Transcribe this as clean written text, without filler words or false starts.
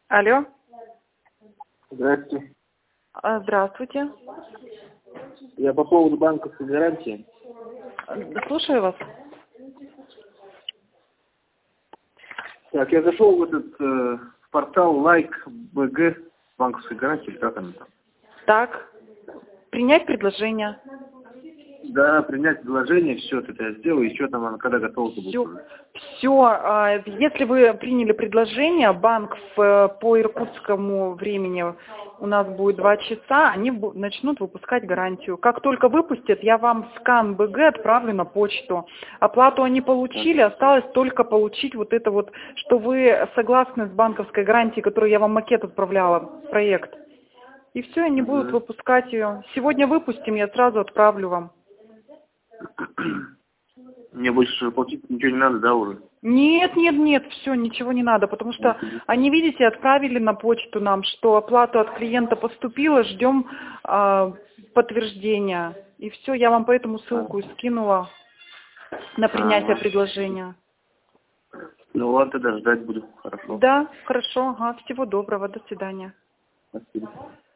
Алло. Здравствуйте. Здравствуйте. Я по поводу банковской гарантии. Слушаю вас. Так, я зашел в этот портал Like.bg банковской гарантии, или как она там? Так, принять предложение. Да, принять предложение, все это я сделаю, и что там она, когда готова будет? Все. Если вы приняли предложение, банк по иркутскому времени у нас будет 2 часа, они начнут выпускать гарантию. Как только выпустят, я вам скан БГ отправлю на почту. Оплату они получили, осталось только получить вот это вот, что вы согласны с банковской гарантией, которую я вам макет отправляла, проект. И все, они будут выпускать ее. Сегодня выпустим, я сразу отправлю вам. Мне больше платить ничего не надо, да, уже? Нет, все, ничего не надо, потому что они, видите, отправили на почту нам, что оплата от клиента поступила, ждем подтверждения. И все, я вам поэтому ссылку и скинула на принятие предложения. Ну ладно, тогда ждать буду, хорошо. Да, хорошо, всего доброго, до свидания. Спасибо.